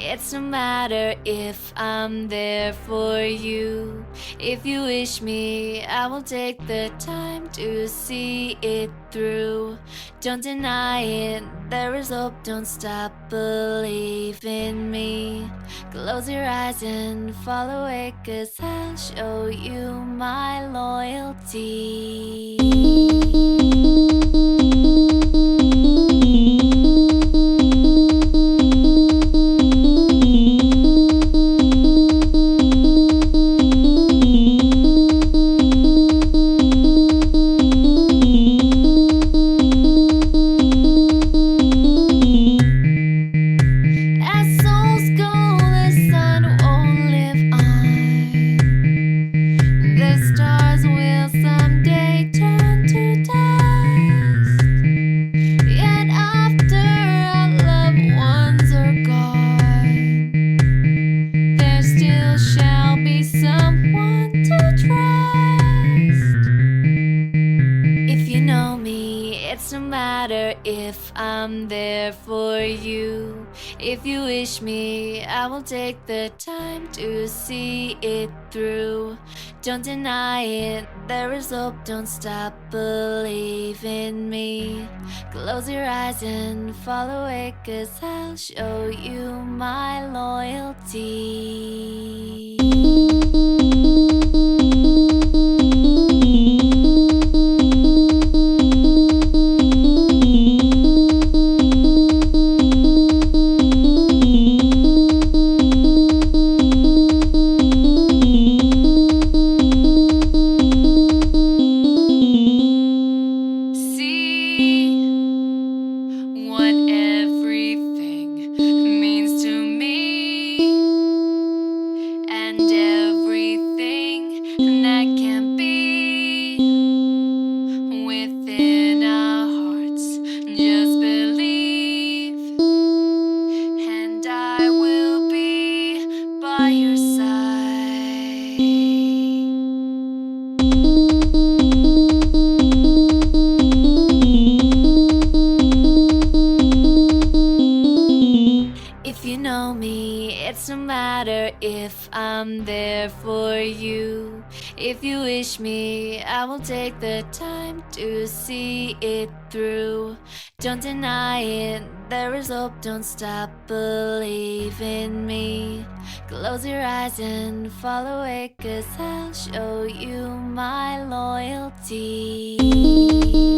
it's no matter if I'm there for you. If you wish me, I will take the time to see it through. Don't deny it, there is hope, don't stop, believe in me. Close your eyes and fall away, 'cause I'll show you my loyalty. As souls go, the sun won't live on. The stars will someday turn to dust. Yet after our loved ones are gone, there still shall be someone to trust. If you know me, it's no matter if I'm there for you. If you wish me, I will take the time to see it through. Don't deny it, there is hope, don't stop, believe in me. Close your eyes and fall away, 'cause I'll show you my loyalty. What everything means to me, and everything that can be within our hearts. Just believe, and I will be by your side. If you know me, it's no matter if I'm there for you. If you wish me, I will take the time to see it through. Don't deny it, there is hope, don't stop, believe in me. Close your eyes and fall away, 'cause I'll show you my loyalty.